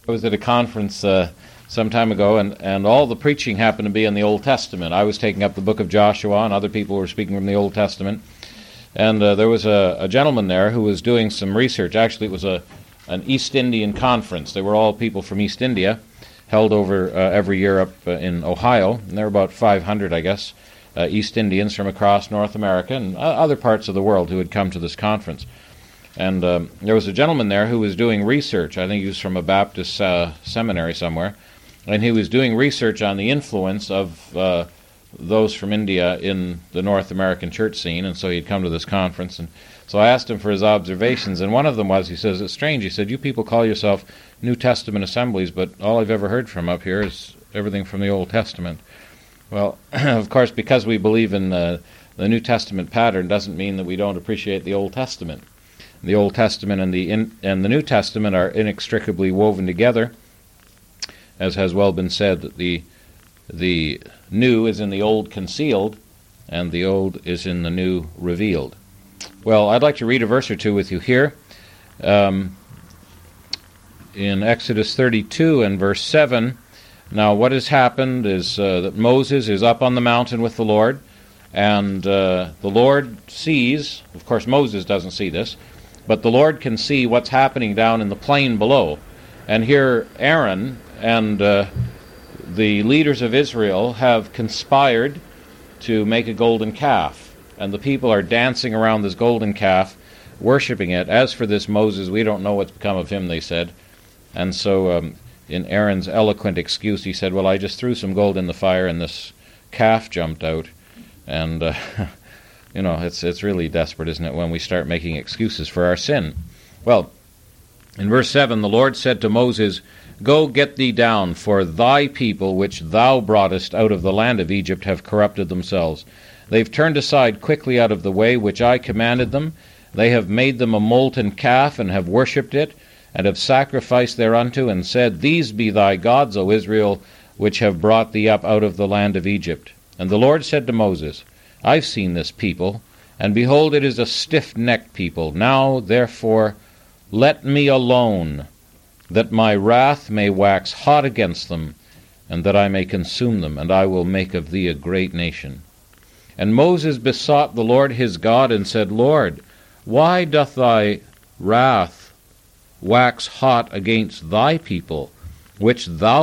I was at a conference some time ago, and all the preaching happened to be in the Old Testament. I was taking up the book of Joshua, and other people were speaking from the Old Testament. And there was a gentleman there who was doing some research. Actually, it was an East Indian conference. They were all people from East India, held over every year up in Ohio. And there were about 500, I guess, East Indians from across North America and other parts of the world who had come to this conference. And there was a gentleman there who was doing research. I think he was from a Baptist seminary somewhere. And he was doing research on the influence of those from India in the North American church scene. And so he'd come to this conference. And so I asked him for his observations. And one of them was, he says, it's strange. He said, you people call yourself New Testament assemblies, but all I've ever heard from up here is everything from the Old Testament. Well, of course, because we believe in the New Testament pattern doesn't mean that we don't appreciate the Old Testament. The Old Testament and the New Testament are inextricably woven together, as has well been said, that the new is in the old concealed, and the old is in the new revealed. Well, I'd like to read a verse or two with you here. In Exodus 32 and verse 7, now what has happened is that Moses is up on the mountain with the Lord, and the Lord sees, of course Moses doesn't see this, but the Lord can see what's happening down in the plain below. And here Aaron and the leaders of Israel have conspired to make a golden calf. And the people are dancing around this golden calf, worshiping it. As for this Moses, we don't know what's become of him, they said. And so in Aaron's eloquent excuse, he said, well, I just threw some gold in the fire and this calf jumped out. And you know, it's really desperate, isn't it, when we start making excuses for our sin. Well, in verse 7, the Lord said to Moses, go get thee down, for thy people which thou broughtest out of the land of Egypt have corrupted themselves. They've turned aside quickly out of the way which I commanded them. They have made them a molten calf, and have worshipped it, and have sacrificed thereunto, and said, these be thy gods, O Israel, which have brought thee up out of the land of Egypt. And the Lord said to Moses, I've seen this people, and behold, it is a stiff-necked people. Now, therefore, let me alone, that my wrath may wax hot against them, and that I may consume them, and I will make of thee a great nation. And Moses besought the Lord his God, and said, Lord, why doth thy wrath wax hot against thy people, which thou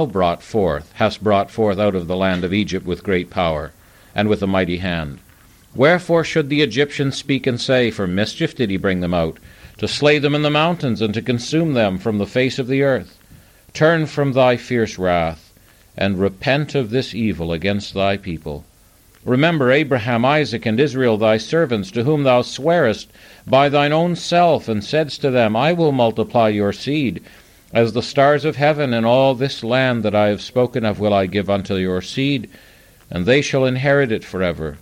hast brought forth out of the land of Egypt with great power, and with a mighty hand? Wherefore should the Egyptians speak and say, for mischief did he bring them out, to slay them in the mountains, and to consume them from the face of the earth? Turn from thy fierce wrath, and repent of this evil against thy people. Remember Abraham, Isaac, and Israel thy servants, to whom thou swarest by thine own self, and saidst to them, I will multiply your seed as the stars of heaven, and all this land that I have spoken of will I give unto your seed, and they shall inherit it forever.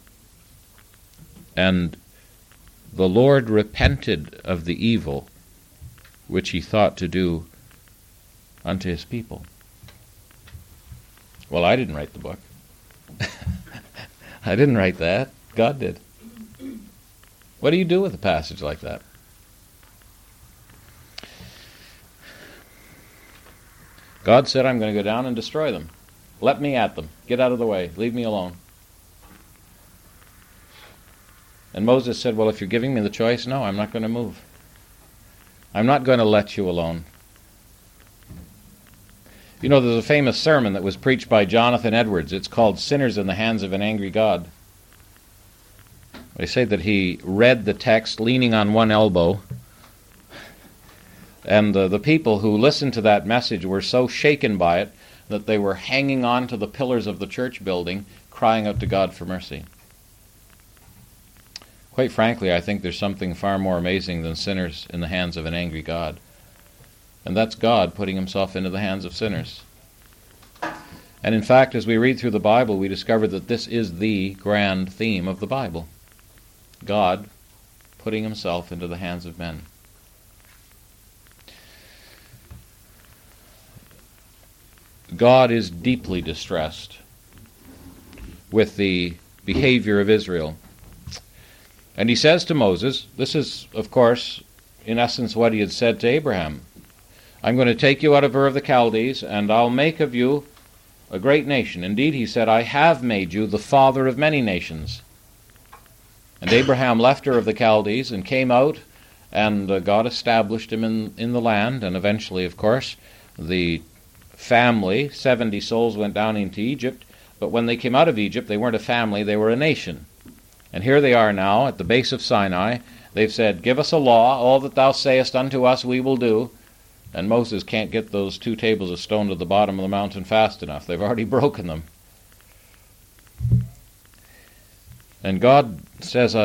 And the Lord repented of the evil which he thought to do unto his people. Well, I didn't write the book. I didn't write that. God did. What do you do with a passage like that? God said, I'm going to go down and destroy them. Let me at them. Get out of the way. Leave me alone. And Moses said, well, if you're giving me the choice, no, I'm not going to move. I'm not going to let you alone. You know, there's a famous sermon that was preached by Jonathan Edwards. It's called Sinners in the Hands of an Angry God. They say that he read the text leaning on one elbow, and the people who listened to that message were so shaken by it that they were hanging on to the pillars of the church building, crying out to God for mercy. Quite frankly, I think there's something far more amazing than sinners in the hands of an angry God. And that's God putting himself into the hands of sinners. And in fact, as we read through the Bible, we discover that this is the grand theme of the Bible. God putting himself into the hands of men. God is deeply distressed with the behavior of Israel. And he says to Moses, this is, of course, in essence what he had said to Abraham, I'm going to take you out of Ur of the Chaldees, and I'll make of you a great nation. Indeed, he said, I have made you the father of many nations. And Abraham left Ur of the Chaldees and came out, and God established him in the land. And eventually, of course, the family, 70 souls, went down into Egypt. But when they came out of Egypt, they weren't a family, they were a nation. And here they are now at the base of Sinai. They've said, give us a law, all that thou sayest unto us we will do. And Moses can't get those 2 tables of stone to the bottom of the mountain fast enough. They've already broken them. And God says,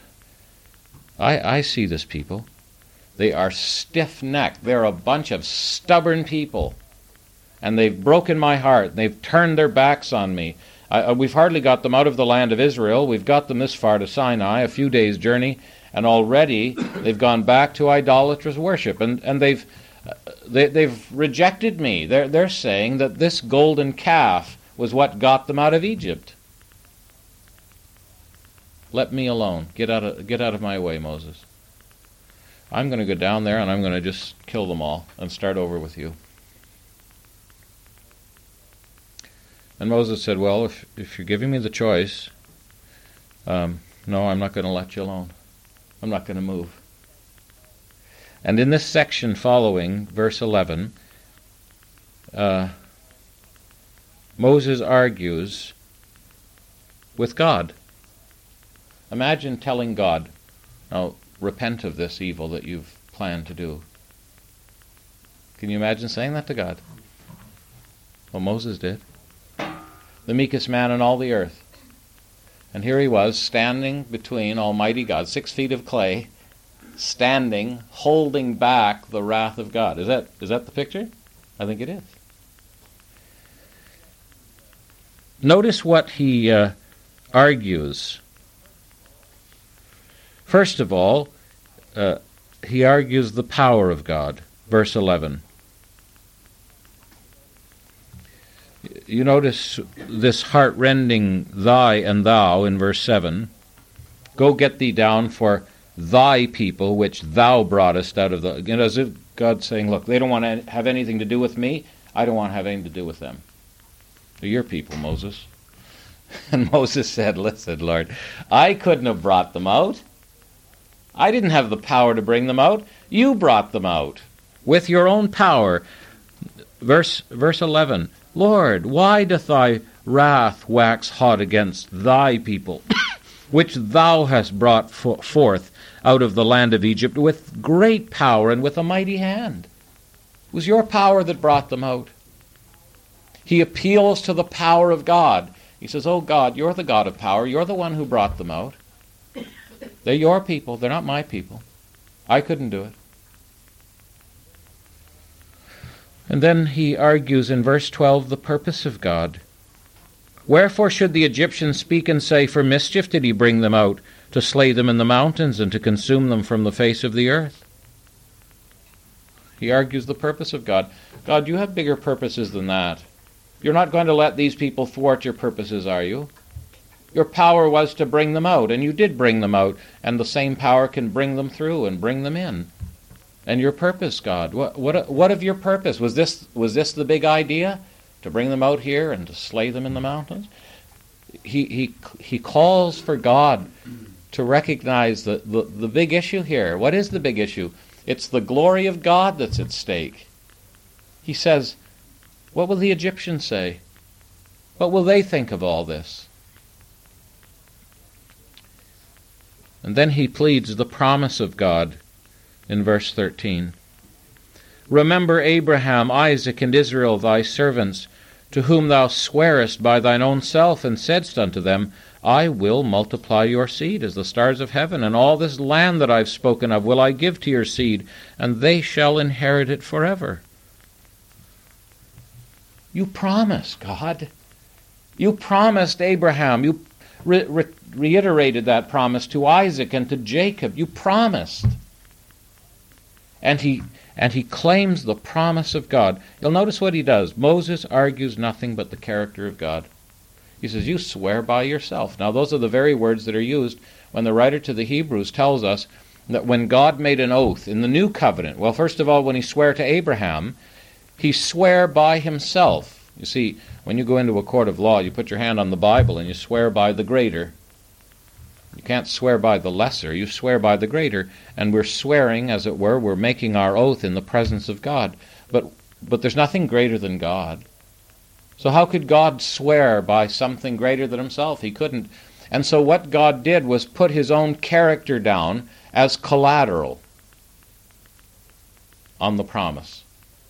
I see this people. They are stiff-necked. They're a bunch of stubborn people. And they've broken my heart. They've turned their backs on me. We've hardly got them out of the land of Israel. We've got them this far to Sinai, a few days' journey, and already they've gone back to idolatrous worship. And they've rejected me. They're saying that this golden calf was what got them out of Egypt. Let me alone. Get out of my way, Moses. I'm going to go down there and I'm going to just kill them all and start over with you. And Moses said, well, if you're giving me the choice, no, I'm not going to let you alone. I'm not going to move. And in this section following, verse 11, Moses argues with God. Imagine telling God, now repent of this evil that you've planned to do. Can you imagine saying that to God? Well, Moses did. The meekest man in all the earth. And here he was, standing between Almighty God, 6 feet of clay, standing, holding back the wrath of God. Is that the picture? I think it is. Notice what he argues. First of all, he argues the power of God. Verse 11. You notice this heart-rending thy and thou in verse 7. Go get thee down for thy people which thou broughtest out of the... as if God's saying, look, they don't want to have anything to do with me. I don't want to have anything to do with them. They're your people, Moses. And Moses said, listen, Lord, I couldn't have brought them out. I didn't have the power to bring them out. You brought them out with your own power. Verse 11, Lord, why doth thy wrath wax hot against thy people, which thou hast brought forth out of the land of Egypt with great power and with a mighty hand? It was your power that brought them out. He appeals to the power of God. He says, oh God, you're the God of power. You're the one who brought them out. They're your people. They're not my people. I couldn't do it. And then he argues in verse 12 the purpose of God. Wherefore should the Egyptians speak and say, for mischief did he bring them out, to slay them in the mountains and to consume them from the face of the earth? He argues the purpose of God. God, you have bigger purposes than that. You're not going to let these people thwart your purposes, are you? Your power was to bring them out, and you did bring them out, and the same power can bring them through and bring them in. And your purpose, God, what of your purpose? Was this the big idea? To bring them out here and to slay them in the mountains? He calls for God to recognize the big issue here. What is the big issue? It's the glory of God that's at stake. He says, what will the Egyptians say? What will they think of all this? And then he pleads the promise of God in verse 13. Remember Abraham, Isaac, and Israel, thy servants, to whom thou swarest by thine own self, and saidst unto them, I will multiply your seed as the stars of heaven, and all this land that I've spoken of will I give to your seed, and they shall inherit it forever. You promised, God. You promised Abraham. You reiterated that promise to Isaac and to Jacob. You promised. And he claims the promise of God. You'll notice what he does. Moses argues nothing but the character of God. He says, you swear by yourself. Now those are the very words that are used when the writer to the Hebrews tells us that when God made an oath in the new covenant, well, first of all, when he swore to Abraham, he swore by himself. You see, when you go into a court of law, you put your hand on the Bible and you swear by the greater. You can't swear by the lesser, you swear by the greater. And we're swearing, as it were, we're making our oath in the presence of God. But there's nothing greater than God. So how could God swear by something greater than himself? He couldn't. And so what God did was put his own character down as collateral on the promise.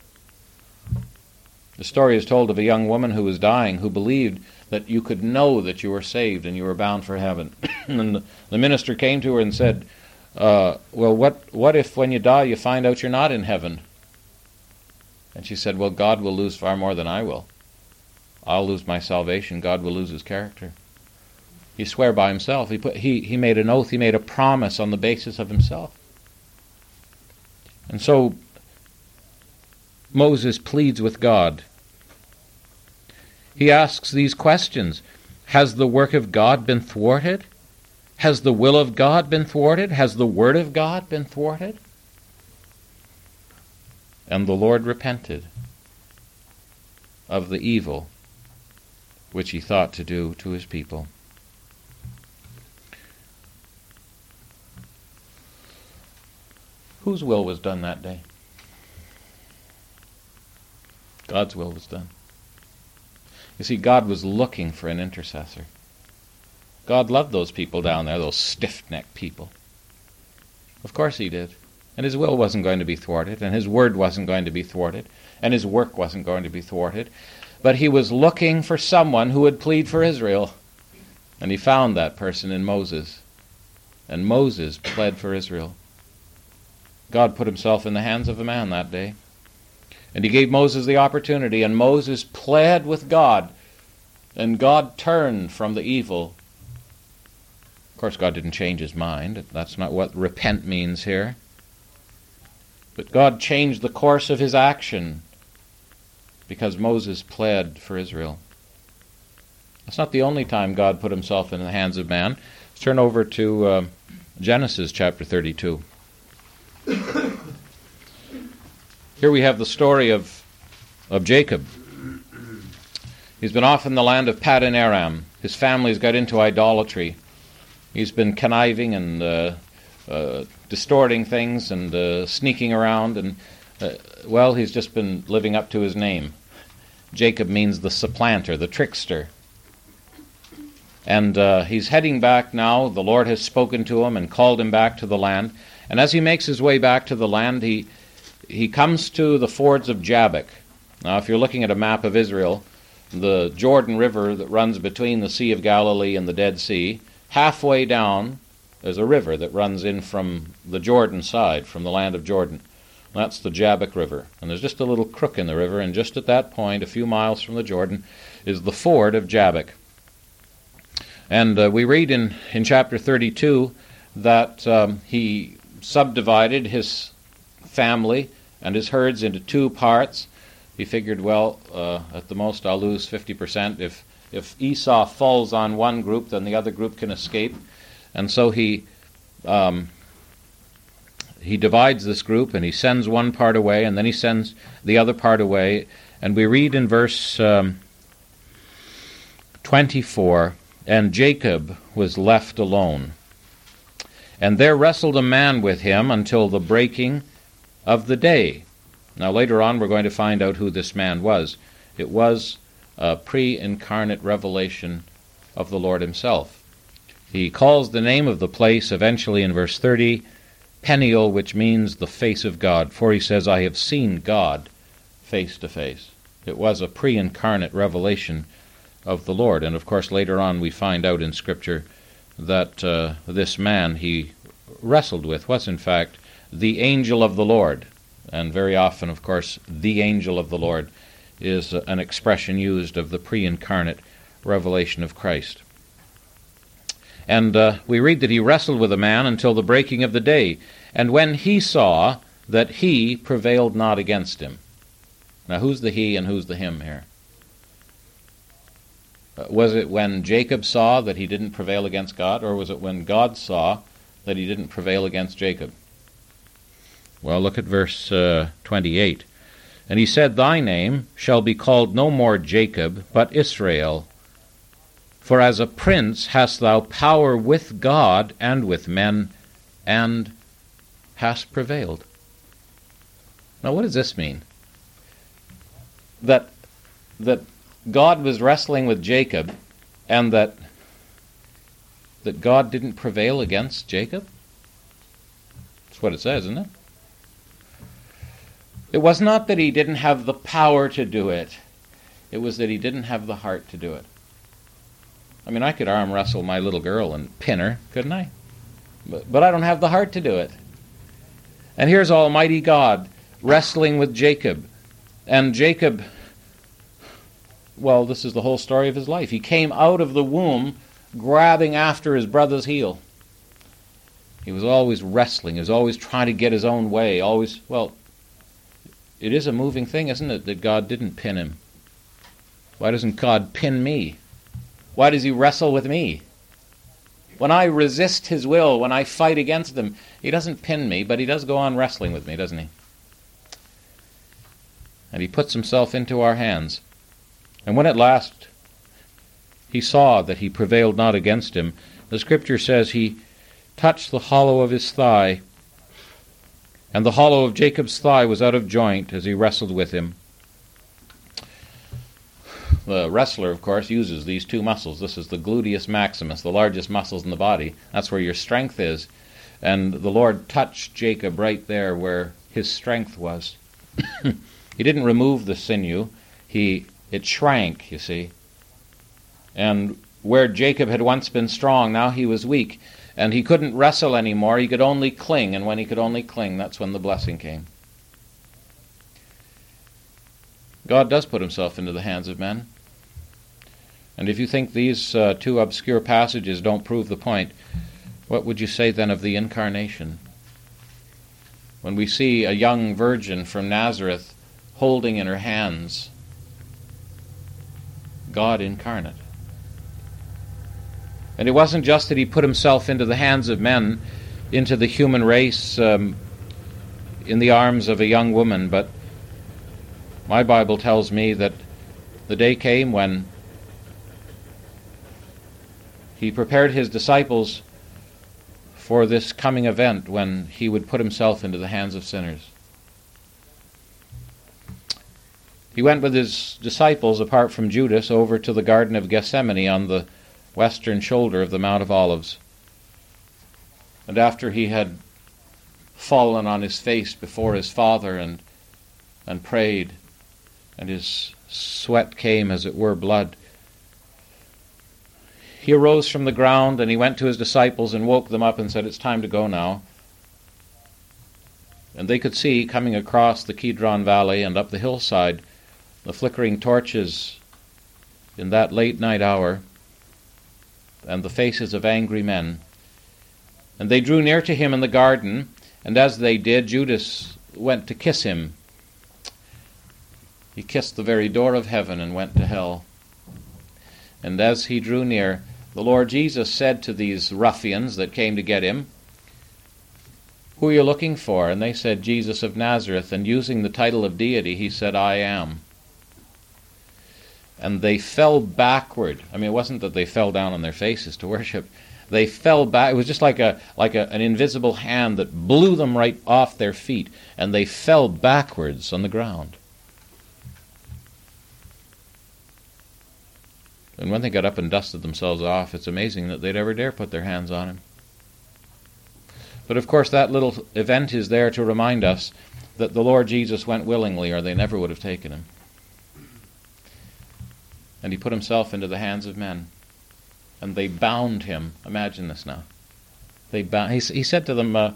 The story is told of a young woman who was dying, who believed that you could know that you were saved and you were bound for heaven. And the minister came to her and said, well, what if when you die you find out you're not in heaven? And she said, well, God will lose far more than I will. I'll lose my salvation. God will lose his character. He swore by himself. He made an oath. He made a promise on the basis of himself. And so Moses pleads with God. He asks these questions. Has the work of God been thwarted? Has the will of God been thwarted? Has the word of God been thwarted? And the Lord repented of the evil which he thought to do to his people. Whose will was done that day? God's will was done. You see, God was looking for an intercessor. God loved those people down there, those stiff-necked people. Of course he did. And his will wasn't going to be thwarted, and his word wasn't going to be thwarted, and his work wasn't going to be thwarted. But he was looking for someone who would plead for Israel. And he found that person in Moses. And Moses pled for Israel. God put himself in the hands of a man that day. And he gave Moses the opportunity, and Moses pled with God. And God turned from the evil. Of course, God didn't change his mind. That's not what repent means here. But God changed the course of his action because Moses pled for Israel. That's not the only time God put himself in the hands of man. Let's turn over to Genesis chapter 32. Here we have the story of Jacob. He's been off in the land of Paddan Aram. His family's got into idolatry. He's been conniving and distorting things and sneaking around. And, he's just been living up to his name. Jacob means the supplanter, the trickster. And he's heading back now. The Lord has spoken to him and called him back to the land. And as he makes his way back to the land, he comes to the fords of Jabbok. Now, if you're looking at a map of Israel, the Jordan River that runs between the Sea of Galilee and the Dead Sea, halfway down there's a river that runs in from the Jordan side, from the land of Jordan. That's the Jabbok River. And there's just a little crook in the river, and just at that point, a few miles from the Jordan, is the ford of Jabbok. And we read in chapter 32 that he subdivided his family and his herds into two parts. He figured, at the most I'll lose 50%. If Esau falls on one group, then the other group can escape. And so he divides this group, and he sends one part away, and then he sends the other part away. And we read in verse 24, "And Jacob was left alone. And there wrestled a man with him until the breaking of the day." Now later on we're going to find out who this man was. It was a pre-incarnate revelation of the Lord himself. He calls the name of the place eventually in verse 30, Peniel, which means the face of God. For he says, I have seen God face to face. It was a pre-incarnate revelation of the Lord. And of course later on we find out in Scripture that this man he wrestled with was in fact the angel of the Lord. And very often, of course, the angel of the Lord is an expression used of the pre-incarnate revelation of Christ. And we read that he wrestled with a man until the breaking of the day, and when he saw that he prevailed not against him. Now who's the he and who's the him here? Was it when Jacob saw that he didn't prevail against God, or was it when God saw that he didn't prevail against Jacob? Well, look at verse 28. And he said, Thy name shall be called no more Jacob, but Israel. For as a prince hast thou power with God and with men, and hast prevailed. Now, what does this mean? That God was wrestling with Jacob, and that God didn't prevail against Jacob? That's what it says, isn't it? It was not that he didn't have the power to do it. It was that he didn't have the heart to do it. I mean, I could arm wrestle my little girl and pin her, couldn't I? But I don't have the heart to do it. And here's Almighty God wrestling with Jacob. And Jacob, well, this is the whole story of his life. He came out of the womb grabbing after his brother's heel. He was always wrestling. He was always trying to get his own way. Always, well, it is a moving thing, isn't it, that God didn't pin him? Why doesn't God pin me? Why does he wrestle with me? When I resist his will, when I fight against him, he doesn't pin me, but he does go on wrestling with me, doesn't he? And he puts himself into our hands. And when at last he saw that he prevailed not against him, the Scripture says he touched the hollow of his thigh, and the hollow of Jacob's thigh was out of joint as he wrestled with him. The wrestler, of course, uses these two muscles. This is the gluteus maximus, the largest muscles in the body. That's where your strength is. And the Lord touched Jacob right there where his strength was. He didn't remove the sinew. It shrank, you see. And where Jacob had once been strong, now he was weak. And he couldn't wrestle anymore. He could only cling. And when he could only cling, that's when the blessing came. God does put himself into the hands of men. And if you think these two obscure passages don't prove the point, what would you say then of the incarnation? When we see a young virgin from Nazareth holding in her hands God incarnate. And it wasn't just that he put himself into the hands of men, into the human race, in the arms of a young woman, but my Bible tells me that the day came when he prepared his disciples for this coming event when he would put himself into the hands of sinners. He went with his disciples, apart from Judas, over to the Garden of Gethsemane on the western shoulder of the Mount of Olives. And after he had fallen on his face before his Father and prayed, and his sweat came, as it were, blood, he arose from the ground and he went to his disciples and woke them up and said, "It's time to go now." And they could see, coming across the Kidron Valley and up the hillside, the flickering torches in that late night hour, and the faces of angry men. And they drew near to him in the garden, and as they did, Judas went to kiss him. He kissed the very door of heaven and went to hell. And as he drew near, the Lord Jesus said to these ruffians that came to get him, "Who are you looking for?" And they said, "Jesus of Nazareth." And using the title of deity, he said, "I am." And they fell backward. I mean, it wasn't that they fell down on their faces to worship. They fell back. It was just like an invisible hand that blew them right off their feet, and they fell backwards on the ground. And when they got up and dusted themselves off, it's amazing that they'd ever dare put their hands on him. But of course, that little event is there to remind us that the Lord Jesus went willingly, or they never would have taken him. And he put himself into the hands of men. And they bound him. Imagine this now. He said to them,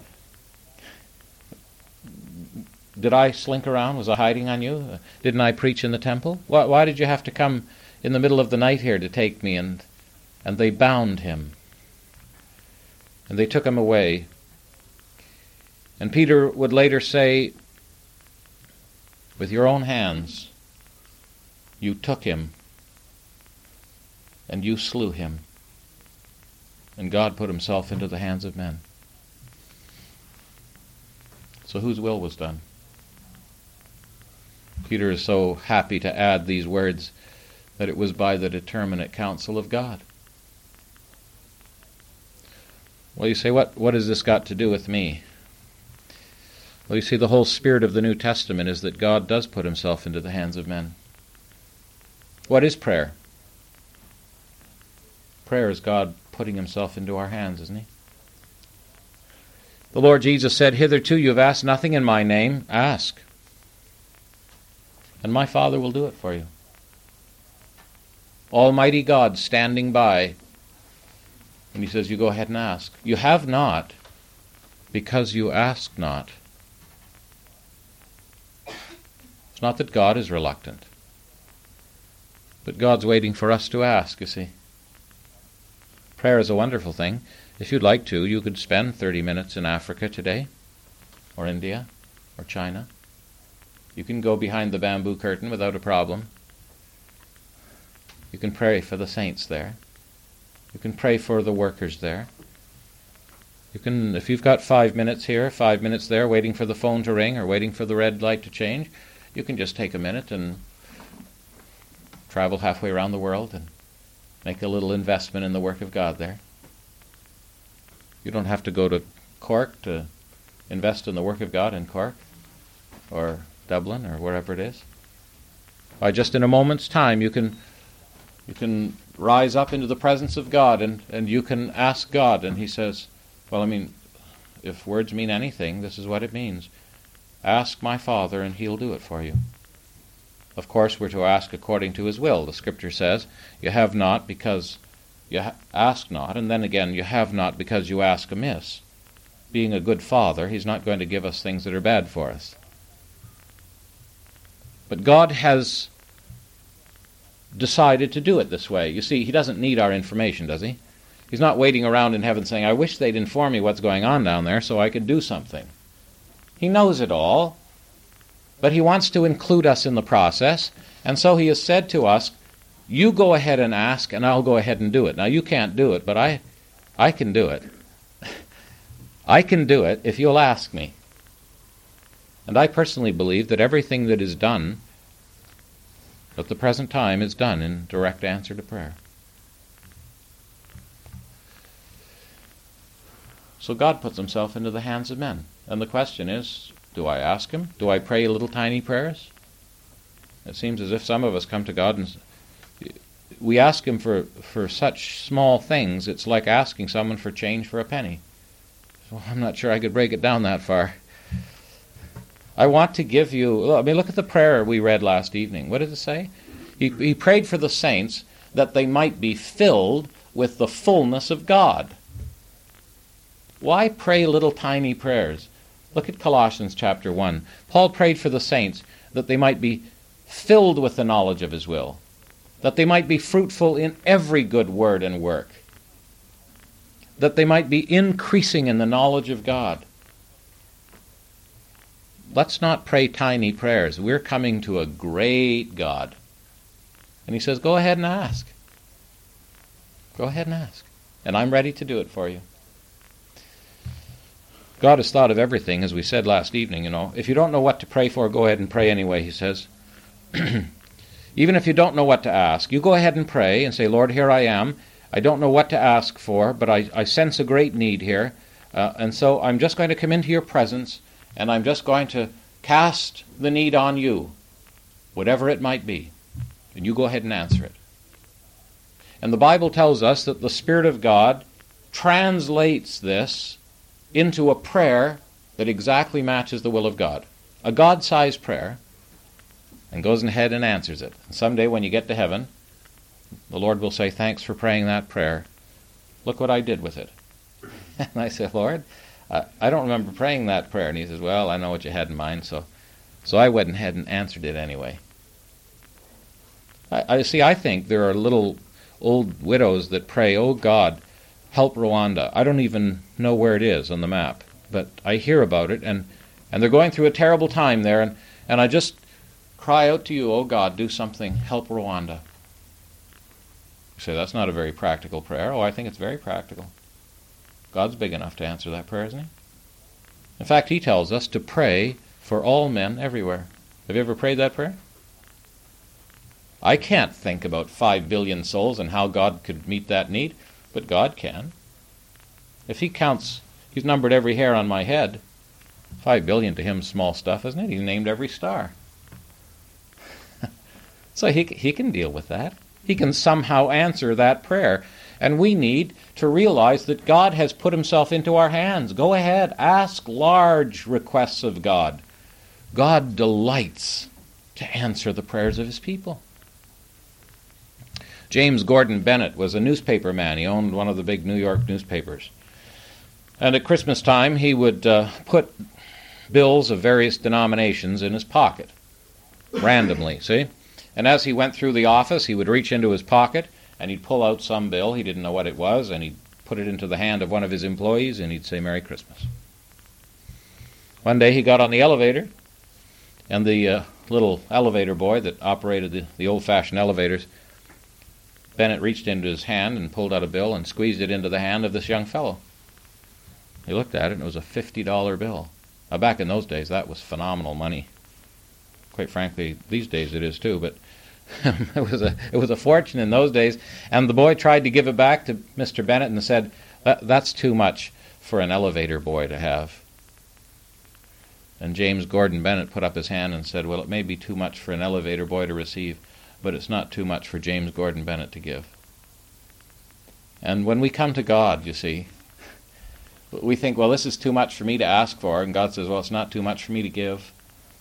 "Did I slink around? Was I hiding on you? Didn't I preach in the temple? Why did you have to come in the middle of the night here to take me?" And they bound him. And they took him away. And Peter would later say, "With your own hands, you took him, and you slew him." And God put himself into the hands of men. So whose will was done? Peter is so happy to add these words that it was by the determinate counsel of God. Well, you say, what has this got to do with me? Well, you see, the whole spirit of the New Testament is that God does put himself into the hands of men. What is prayer? Prayer is God putting himself into our hands, isn't he? The Lord Jesus said, "Hitherto you have asked nothing in my name. Ask, and my Father will do it for you." Almighty God standing by, and he says, you go ahead and ask. You have not because you ask not. It's not that God is reluctant, but God's waiting for us to ask, you see. Prayer is a wonderful thing. If you'd like to, you could spend 30 minutes in Africa today, or India, or China. You can go behind the bamboo curtain without a problem. You can pray for the saints there. You can pray for the workers there. You can, if you've got 5 minutes here, 5 minutes there, waiting for the phone to ring or waiting for the red light to change, you can just take a minute and travel halfway around the world and make a little investment in the work of God there. You don't have to go to Cork to invest in the work of God in Cork or Dublin or wherever it is. By just in a moment's time you can rise up into the presence of God and you can ask God, and he says, well, I mean, if words mean anything, this is what it means. Ask my Father and he'll do it for you. Of course, we're to ask according to his will. The Scripture says, you have not because you ask not, and then again, you have not because you ask amiss. Being a good Father, he's not going to give us things that are bad for us. But God has decided to do it this way. You see, he doesn't need our information, does he? He's not waiting around in heaven saying, I wish they'd inform me what's going on down there so I could do something. He knows it all, but he wants to include us in the process, and so he has said to us, you go ahead and ask, and I'll go ahead and do it. Now, you can't do it, but I can do it. I can do it if you'll ask me. And I personally believe that everything that is done at the present time is done in direct answer to prayer. So God puts himself into the hands of men. And the question is, do I ask him? Do I pray little tiny prayers? It seems as if some of us come to God and we ask him for such small things, it's like asking someone for change for a penny. So I'm not sure I could break it down that far. I want to give you, look at the prayer we read last evening. What did it say? He prayed for the saints that they might be filled with the fullness of God. Why pray little tiny prayers? Look at Colossians chapter 1. Paul prayed for the saints that they might be filled with the knowledge of his will, that they might be fruitful in every good word and work, that they might be increasing in the knowledge of God. Let's not pray tiny prayers. We're coming to a great God. And he says, go ahead and ask. Go ahead and ask. And I'm ready to do it for you. God has thought of everything, as we said last evening, If you don't know what to pray for, go ahead and pray anyway, he says. Even if you don't know what to ask, you go ahead and pray and say, Lord, here I am. I don't know what to ask for, but I sense a great need here. And so I'm just going to come into your presence, and I'm just going to cast the need on you, whatever it might be. And you go ahead and answer it. And the Bible tells us that the Spirit of God translates this into a prayer that exactly matches the will of God. A God-sized prayer, and goes ahead and answers it. And someday when you get to heaven, the Lord will say, thanks for praying that prayer. Look what I did with it. And I say, Lord, I don't remember praying that prayer. And he says, well, I know what you had in mind, so I went ahead and answered it anyway. I think there are little old widows that pray, oh God, help Rwanda. I don't even know where it is on the map, but I hear about it, and they're going through a terrible time there, and I just cry out to you, oh God, do something, help Rwanda. You say, that's not a very practical prayer. Oh, I think it's very practical. God's big enough to answer that prayer, isn't he? In fact, he tells us to pray for all men everywhere. Have you ever prayed that prayer? I can't think about 5 billion souls and how God could meet that need, but God can. If he counts, he's numbered every hair on my head. 5 billion to him is small stuff, isn't it? He's named every star. So he can deal with that. He can somehow answer that prayer. And we need to realize that God has put himself into our hands. Go ahead, ask large requests of God. God delights to answer the prayers of his people. James Gordon Bennett was a newspaper man. He owned one of the big New York newspapers. And at Christmas time, he would put bills of various denominations in his pocket, randomly, see? And as he went through the office, he would reach into his pocket, and he'd pull out some bill. He didn't know what it was, and he'd put it into the hand of one of his employees, and he'd say, "Merry Christmas." One day he got on the elevator, and the little elevator boy that operated the old-fashioned elevators, Bennett reached into his hand and pulled out a bill and squeezed it into the hand of this young fellow. He looked at it, and it was a $50 bill. Now, back in those days, that was phenomenal money. Quite frankly, these days it is too, but it was a fortune in those days. And the boy tried to give it back to Mr. Bennett and said, "That's too much for an elevator boy to have." And James Gordon Bennett put up his hand and said, "Well, it may be too much for an elevator boy to receive, but it's not too much for James Gordon Bennett to give." And when we come to God, you see, we think, well, this is too much for me to ask for, and God says, well, it's not too much for me to give.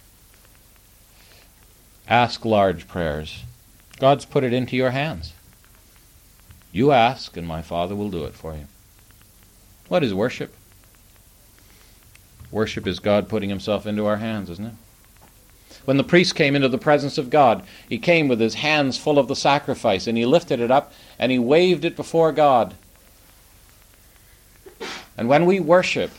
Ask large prayers. God's put it into your hands. You ask, and my Father will do it for you. What is worship? Worship is God putting himself into our hands, isn't it? When the priest came into the presence of God, he came with his hands full of the sacrifice, and he lifted it up, and he waved it before God. And when we worship,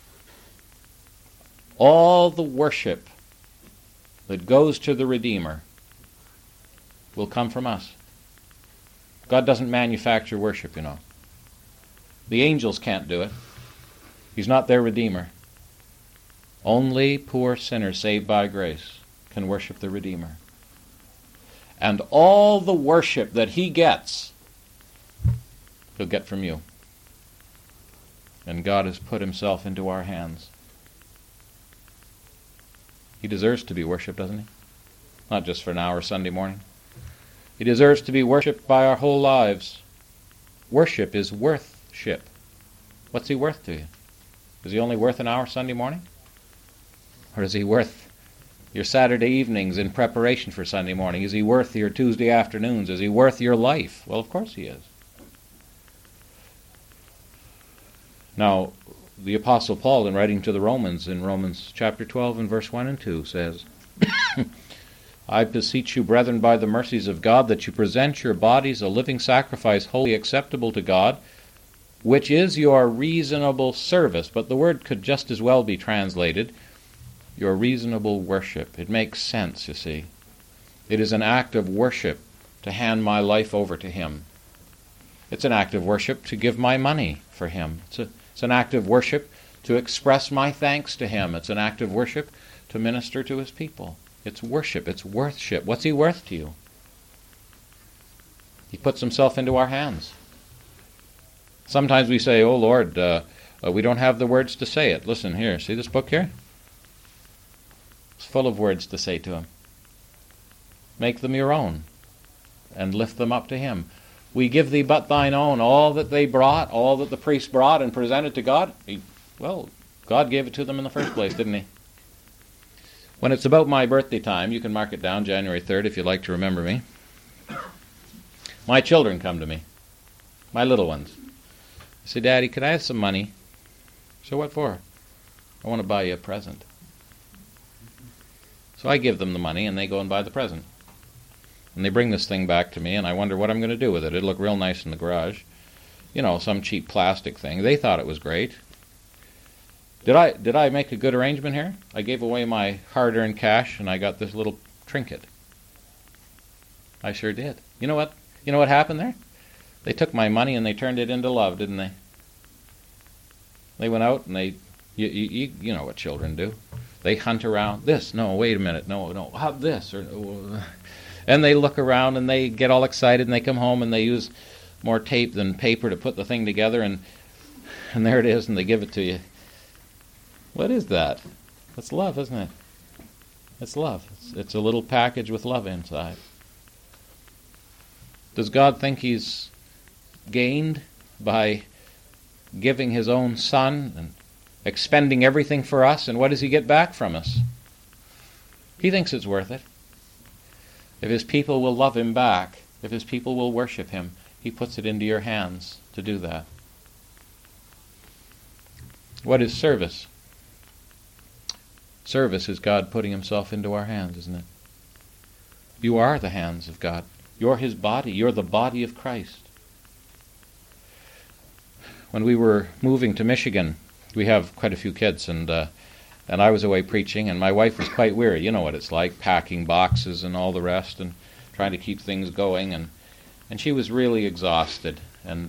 all the worship that goes to the Redeemer will come from us. God doesn't manufacture worship, you know. The angels can't do it. He's not their Redeemer. Only poor sinners saved by grace can worship the Redeemer. And all the worship that he gets, he'll get from you. And God has put himself into our hands. He deserves to be worshipped, doesn't he? Not just for an hour Sunday morning. He deserves to be worshipped by our whole lives. Worship is worth-ship. What's he worth to you? Is he only worth an hour Sunday morning? Or is he worth your Saturday evenings in preparation for Sunday morning? Is he worth your Tuesday afternoons? Is he worth your life? Well, of course he is. Now, the Apostle Paul, in writing to the Romans, in Romans chapter 12 and verse 1 and 2, says, "I beseech you, brethren, by the mercies of God, that you present your bodies a living sacrifice, wholly acceptable to God, which is your reasonable service." But the word could just as well be translated, your reasonable worship. It makes sense, you see. It is an act of worship to hand my life over to him. It's an act of worship to give my money for him. It's an act of worship to express my thanks to him. It's an act of worship to minister to his people. It's worship. It's worthship. What's he worth to you? He puts himself into our hands. Sometimes we say, "Oh, Lord, we don't have the words to say it." Listen here. See this book here? It's full of words to say to him. Make them your own and lift them up to him. We give thee but thine own. All that they brought, all that the priest brought and presented to God, God gave it to them in the first place, didn't he? When it's about my birthday time, you can mark it down, January 3rd, if you'd like to remember me. My children come to me, my little ones. They say, "Daddy, could I have some money?" So what for? "I want to buy you a present." So I give them the money, and they go and buy the present. And they bring this thing back to me, and I wonder what I'm going to do with it. It'll look real nice in the garage. You know, some cheap plastic thing. They thought it was great. Did I make a good arrangement here? I gave away my hard-earned cash, and I got this little trinket. I sure did. You know what? You know what happened there? They took my money and they turned it into love, didn't they? They went out and they You know what children do. They hunt around. This, no, wait a minute, no, how this? And they look around and they get all excited and they come home and they use more tape than paper to put the thing together, and there it is, and they give it to you. What is that? That's love, isn't it? It's love. It's a little package with love inside. Does God think he's gained by giving his own Son and expending everything for us? And what does he get back from us? He thinks it's worth it. If his people will love him back, if his people will worship him, he puts it into your hands to do that. What is service? Service is God putting himself into our hands, isn't it? You are the hands of God. You're his body. You're the body of Christ. When we were moving to Michigan, we have quite a few kids, and I was away preaching, and my wife was quite weary. You know what it's like, packing boxes and all the rest, and trying to keep things going, and she was really exhausted. And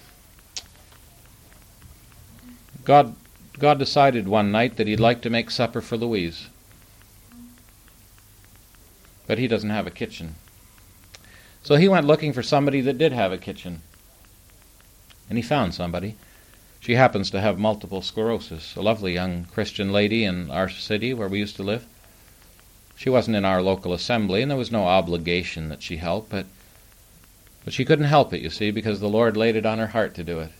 God decided one night that he'd like to make supper for Louise. But he doesn't have a kitchen. So he went looking for somebody that did have a kitchen. And he found somebody. She happens to have multiple sclerosis, a lovely young Christian lady in our city where we used to live. She wasn't in our local assembly, and there was no obligation that she help, but she couldn't help it, you see, because the Lord laid it on her heart to do it.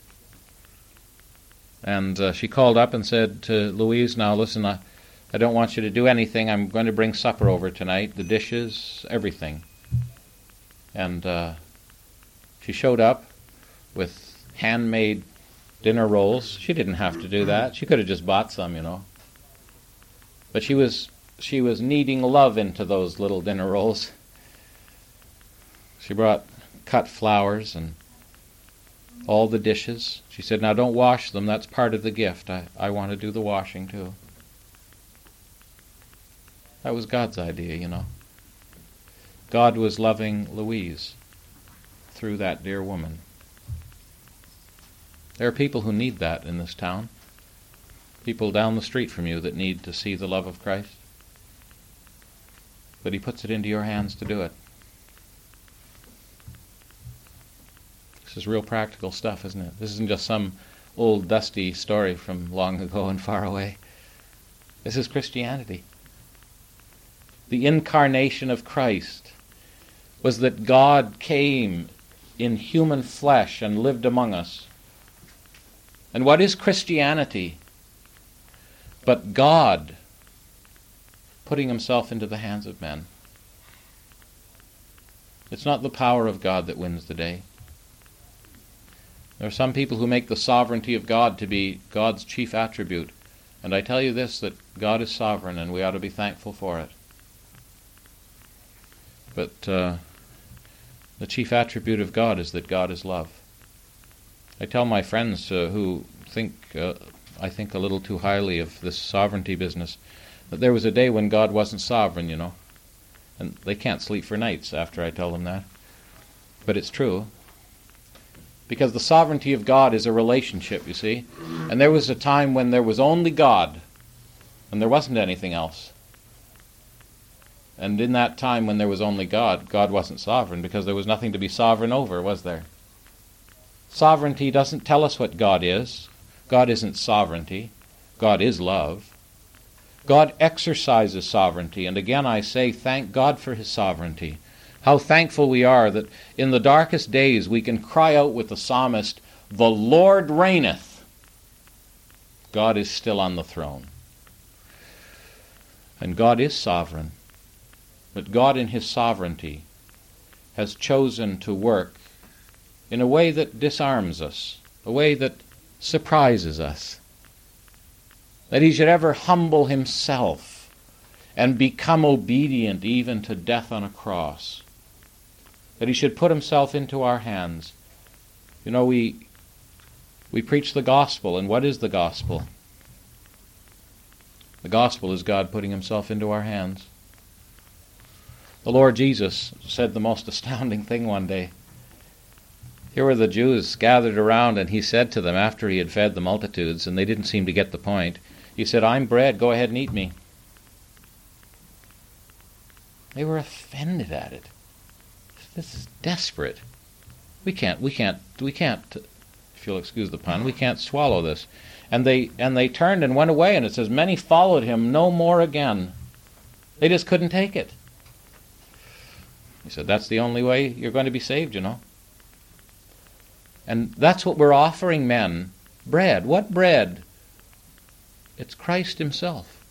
And she called up and said to Louise, now listen, I don't want you to do anything. I'm going to bring supper over tonight, the dishes, everything. And she showed up with handmade dinner rolls. She didn't have to do that. She could have just bought some, you know. But she was kneading love into those little dinner rolls. She brought cut flowers and all the dishes. She said, now don't wash them. That's part of the gift. I want to do the washing too. That was God's idea, you know. God was loving Louise through that dear woman. There are people who need that in this town. People down the street from you that need to see the love of Christ. But he puts it into your hands to do it. This is real practical stuff, isn't it? This isn't just some old dusty story from long ago and far away. This is Christianity. The incarnation of Christ was that God came in human flesh and lived among us. And what is Christianity but God putting himself into the hands of men? It's not the power of God that wins the day. There are some people who make the sovereignty of God to be God's chief attribute. And I tell you this, that God is sovereign and we ought to be thankful for it. But the chief attribute of God is that God is love. I tell my friends who think, I think a little too highly of this sovereignty business, that there was a day when God wasn't sovereign, you know. And they can't sleep for nights after I tell them that. But it's true. Because the sovereignty of God is a relationship, you see. And there was a time when there was only God, and there wasn't anything else. And in that time when there was only God, God wasn't sovereign because there was nothing to be sovereign over, was there? Sovereignty doesn't tell us what God is. God isn't sovereignty. God is love. God exercises sovereignty. And again I say, thank God for his sovereignty. How thankful we are that in the darkest days we can cry out with the psalmist, the Lord reigneth. God is still on the throne. And God is sovereign. But God in his sovereignty has chosen to work in a way that disarms us, a way that surprises us. That he should ever humble himself and become obedient even to death on a cross. That he should put himself into our hands. You know, we preach the gospel, and what is the gospel? The gospel is God putting himself into our hands. The Lord Jesus said the most astounding thing one day. Here were the Jews gathered around, and he said to them after he had fed the multitudes, and they didn't seem to get the point, He said, I'm bread, go ahead and eat me. They were offended at it. This is desperate. We can't, if you'll excuse the pun, we can't swallow this. And they turned and went away, and it says, many followed him no more again. They just couldn't take it. He said, that's the only way you're going to be saved, you know. And that's what we're offering men. Bread. What bread? It's Christ himself.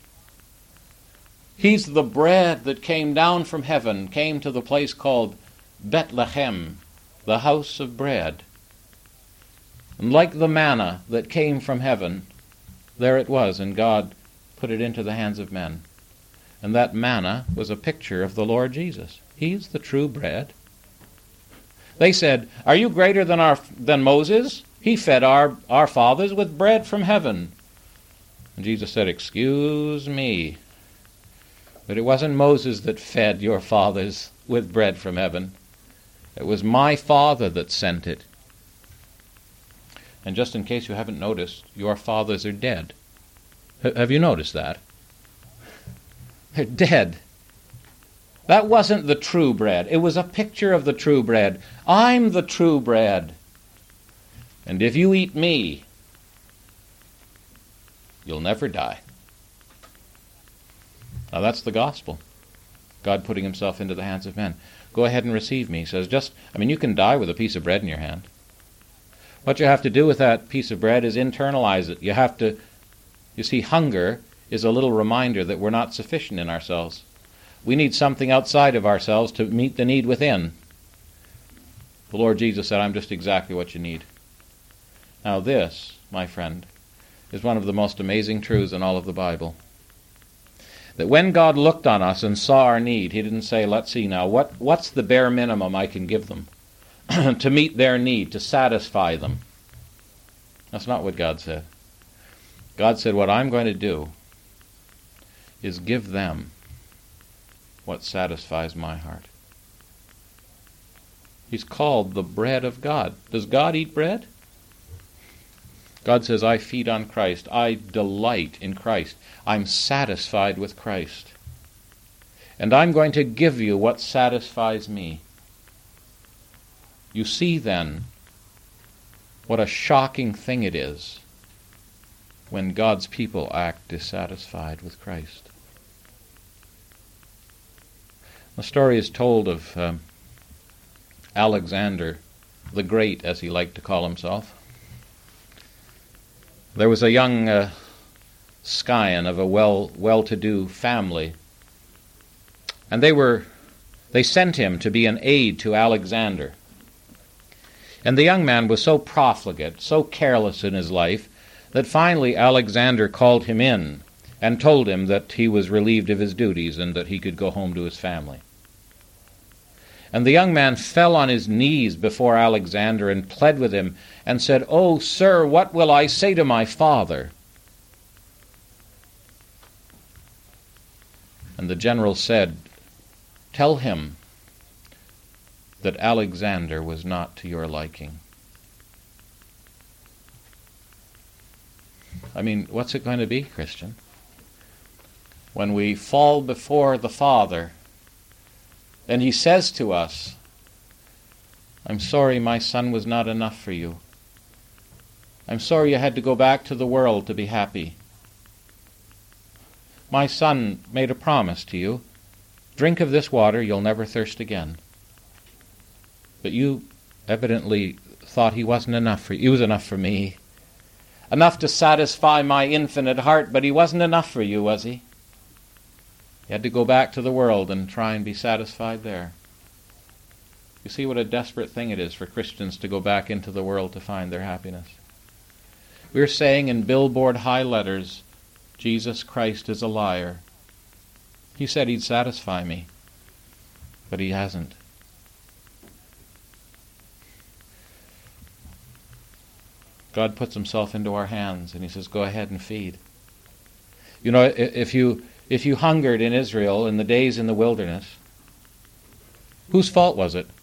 He's the bread that came down from heaven, came to the place called Bethlehem, the house of bread. And like the manna that came from heaven, there it was, and God put it into the hands of men. And that manna was a picture of the Lord Jesus. He's the true bread. They said, are you greater than Moses? He fed our fathers with bread from heaven. And Jesus said, excuse me, but it wasn't Moses that fed your fathers with bread from heaven. It was my Father that sent it. And just in case you haven't noticed, your fathers are dead. Have you noticed that? They're dead. That wasn't the true bread. It was a picture of the true bread. I'm the true bread. And if you eat me, you'll never die. Now that's the gospel. God putting himself into the hands of men. Go ahead and receive me. He says, you can die with a piece of bread in your hand. What you have to do with that piece of bread is internalize it. You see, hunger is a little reminder that we're not sufficient in ourselves. We need something outside of ourselves to meet the need within. The Lord Jesus said, I'm just exactly what you need. Now this, my friend, is one of the most amazing truths in all of the Bible. That when God looked on us and saw our need, he didn't say, let's see now, what's the bare minimum I can give them to meet their need, to satisfy them. That's not what God said. God said, what I'm going to do is give them what satisfies my heart. He's called the bread of God. Does God eat bread? God says, I feed on Christ. I delight in Christ. I'm satisfied with Christ. And I'm going to give you what satisfies me. You see then what a shocking thing it is when God's people act dissatisfied with Christ. The story is told of Alexander the Great, as he liked to call himself. There was a young scion of a well-to-do family, and they sent him to be an aide to Alexander. And the young man was so profligate, so careless in his life, that finally Alexander called him in and told him that he was relieved of his duties and that he could go home to his family. And the young man fell on his knees before Alexander and pled with him and said, "Oh, sir, what will I say to my father?" And the general said, "Tell him that Alexander was not to your liking." I mean, what's it going to be, Christian? When we fall before the Father, and he says to us, "I'm sorry my son was not enough for you. I'm sorry you had to go back to the world to be happy. My son made a promise to you. Drink of this water, you'll never thirst again. But you evidently thought he wasn't enough for you. He was enough for me. Enough to satisfy my infinite heart, but he wasn't enough for you, was he? You had to go back to the world and try and be satisfied there." You see what a desperate thing it is for Christians to go back into the world to find their happiness. We're saying in billboard high letters, Jesus Christ is a liar. He said he'd satisfy me, but he hasn't. God puts himself into our hands and he says, "Go ahead and feed." You know, if you hungered in Israel in the days in the wilderness, whose fault was it?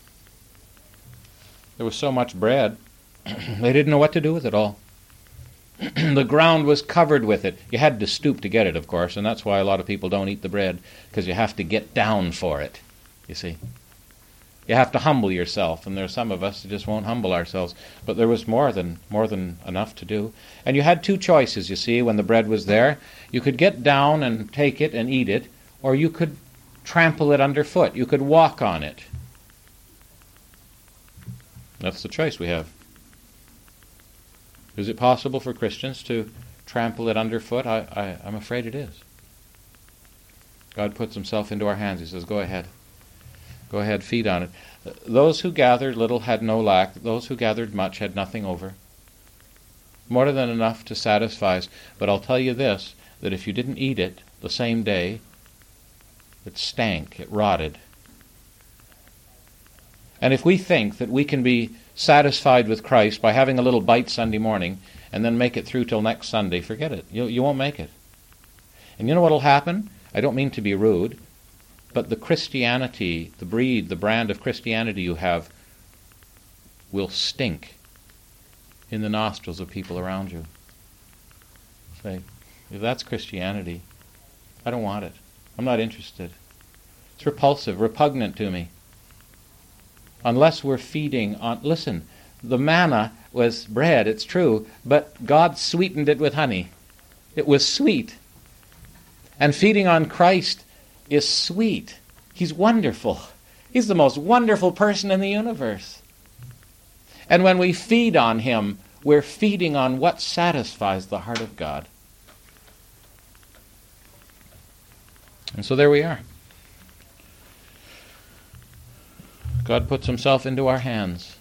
There was so much bread, they didn't know what to do with it all. The ground was covered with it. You had to stoop to get it, of course, and that's why a lot of people don't eat the bread, because you have to get down for it, you see. You have to humble yourself, and there are some of us who just won't humble ourselves. But there was more than enough to do. And you had two choices, you see, when the bread was there. You could get down and take it and eat it, or you could trample it underfoot. You could walk on it. That's the choice we have. Is it possible for Christians to trample it underfoot? I'm afraid it is. God puts himself into our hands. He says, go ahead. Go ahead, feed on it. Those who gathered little had no lack. Those who gathered much had nothing over. More than enough to satisfy us. But I'll tell you this, that if you didn't eat it the same day, it stank, it rotted. And if we think that we can be satisfied with Christ by having a little bite Sunday morning and then make it through till next Sunday, forget it. You won't make it. And you know what will happen? I don't mean to be rude, but the Christianity, the brand of Christianity you have will stink in the nostrils of people around you. Say, if that's Christianity, I don't want it. I'm not interested. It's repulsive, repugnant to me. Unless we're feeding on... Listen, the manna was bread, it's true, but God sweetened it with honey. It was sweet. And feeding on Christ is sweet. He's wonderful. He's the most wonderful person in the universe. And when we feed on him, we're feeding on what satisfies the heart of God. And so there we are. God puts himself into our hands.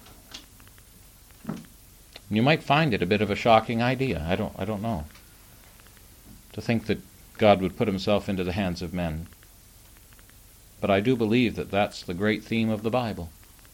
You might find it a bit of a shocking idea. I don't know. To think that God would put himself into the hands of men. But I do believe that that's the great theme of the Bible.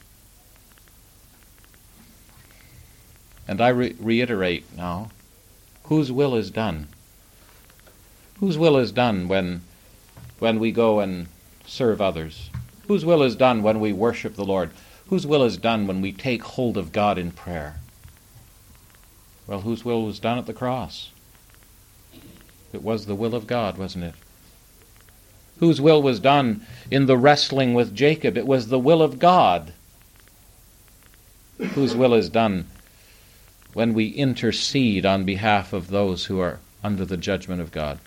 And I reiterate now, whose will is done? Whose will is done when we go and serve others? Whose will is done when we worship the Lord? Whose will is done when we take hold of God in prayer? Well, whose will was done at the cross? It was the will of God, wasn't it? Whose will was done in the wrestling with Jacob? It was the will of God. Whose will is done when we intercede on behalf of those who are under the judgment of God?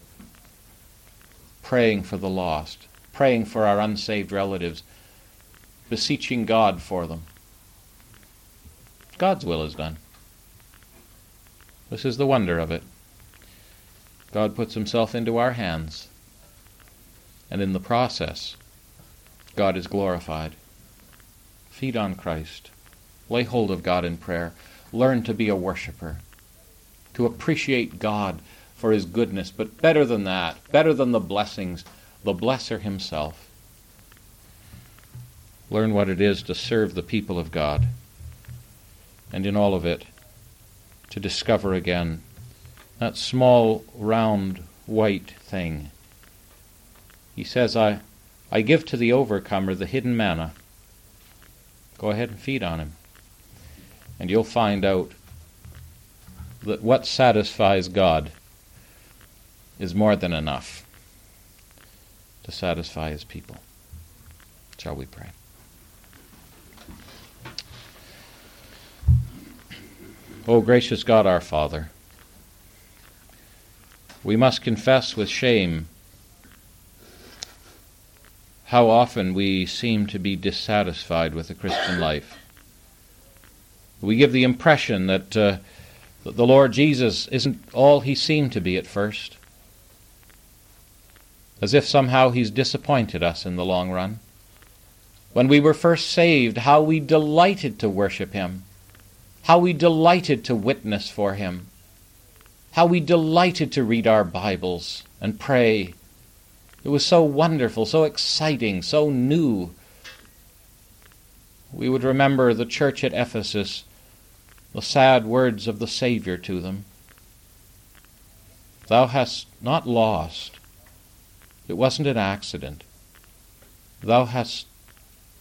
Praying for the lost, praying for our unsaved relatives, beseeching God for them. God's will is done. This is the wonder of it. God puts himself into our hands, and in the process, God is glorified. Feed on Christ. Lay hold of God in prayer. Learn to be a worshiper, to appreciate God for his goodness, but better than that, better than the blessings, the blesser himself. Learn what it is to serve the people of God, and in all of it, to discover again that small, round, white thing. He says, I give to the overcomer the hidden manna. Go ahead and feed on him. And you'll find out that what satisfies God is more than enough to satisfy his people. Shall we pray? O gracious God, our Father, we must confess with shame how often we seem to be dissatisfied with the Christian life. We give the impression that the Lord Jesus isn't all he seemed to be at first, as if somehow he's disappointed us in the long run. When we were first saved, how we delighted to worship him, how we delighted to witness for him, how we delighted to read our Bibles and pray. It was so wonderful, so exciting, so new. We would remember the church at Ephesus, the sad words of the Savior to them. Thou hast not lost. It wasn't an accident. Thou hast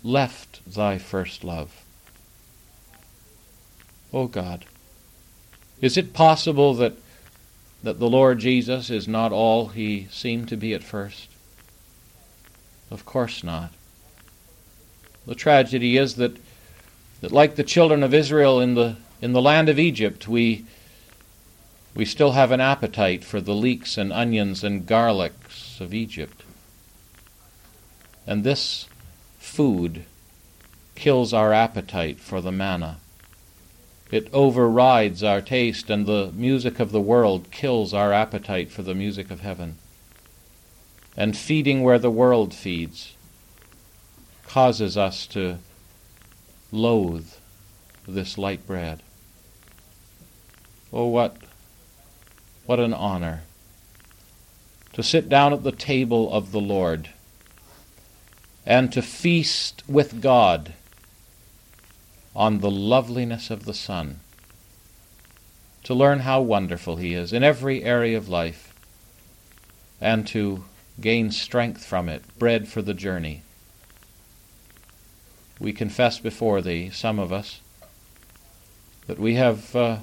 left thy first love. O God, Is it possible that the Lord Jesus is not all he seemed to be at first? Of course not. The tragedy is that like the children of Israel in the land of Egypt, we still have an appetite for the leeks and onions and garlics of Egypt. And this food kills our appetite for the manna. It overrides our taste, and the music of the world kills our appetite for the music of heaven. And feeding where the world feeds causes us to loathe this light bread. Oh, what an honor to sit down at the table of the Lord and to feast with God on the loveliness of the Son, to learn how wonderful he is in every area of life, and to gain strength from it, bread for the journey. We confess before thee, some of us, that we have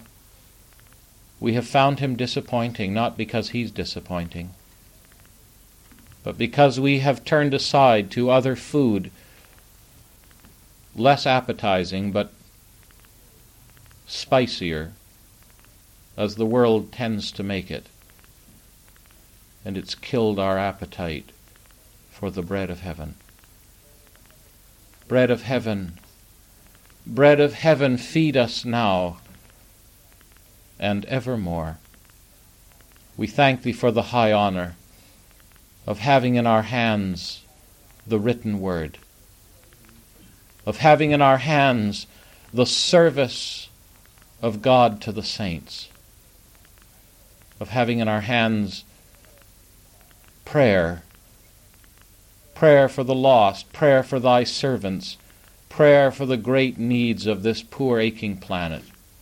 found him disappointing, not because he's disappointing, but because we have turned aside to other food, less appetizing but spicier, as the world tends to make it, and it's killed our appetite for the bread of heaven. Bread of heaven, bread of heaven, feed us now and evermore. We thank thee for the high honor of having in our hands the written word, of having in our hands the service of God to the saints, of having in our hands prayer for the lost, prayer for thy servants, prayer for the great needs of this poor aching planet,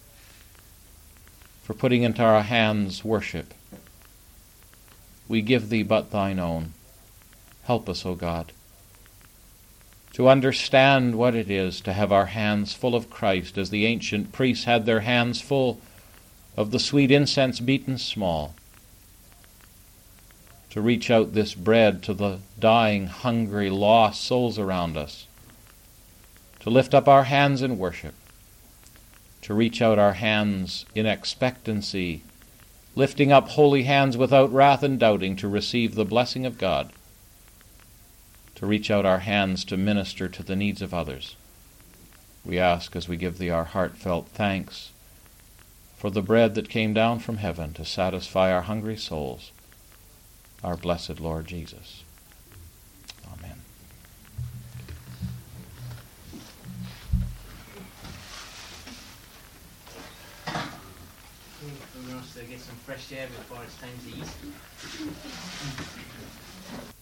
for putting into our hands worship. We give thee but thine own. Help us, O God, to understand what it is to have our hands full of Christ, as the ancient priests had their hands full of the sweet incense beaten small, to reach out this bread to the dying, hungry, lost souls around us, to lift up our hands in worship, to reach out our hands in expectancy, lifting up holy hands without wrath and doubting, to receive the blessing of God, to reach out our hands to minister to the needs of others. We ask, as we give thee our heartfelt thanks for the bread that came down from heaven to satisfy our hungry souls, our blessed Lord Jesus. Amen. We're going to get some fresh air before it's time to eat.